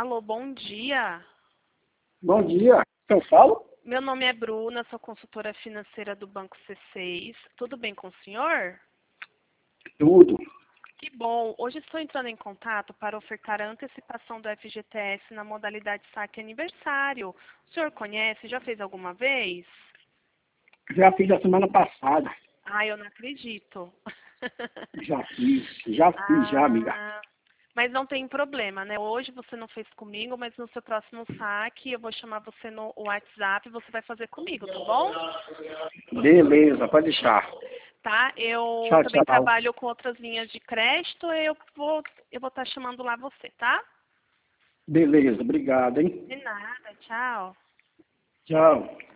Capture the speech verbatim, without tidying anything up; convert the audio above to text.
Alô, bom dia. Bom dia. Eu falo? Meu nome é Bruna, sou consultora financeira do Banco C seis. Tudo bem com o senhor? Tudo. Que bom. Hoje estou entrando em contato para ofertar a antecipação do F G T S na modalidade saque aniversário. O senhor conhece? Já fez alguma vez? Já fiz a semana passada. Ah, eu não acredito. Já fiz. Já fiz, já, amiga. Ah, mas não tem problema, né? Hoje você não fez comigo, mas no seu próximo saque eu vou chamar você no WhatsApp e você vai fazer comigo, tá bom? Beleza, pode deixar. Tá? Eu Tchau, também tchau. trabalho com outras linhas de crédito, eu vou eu vou estar chamando lá você, tá? Beleza, obrigado, hein? De nada, tchau. Tchau.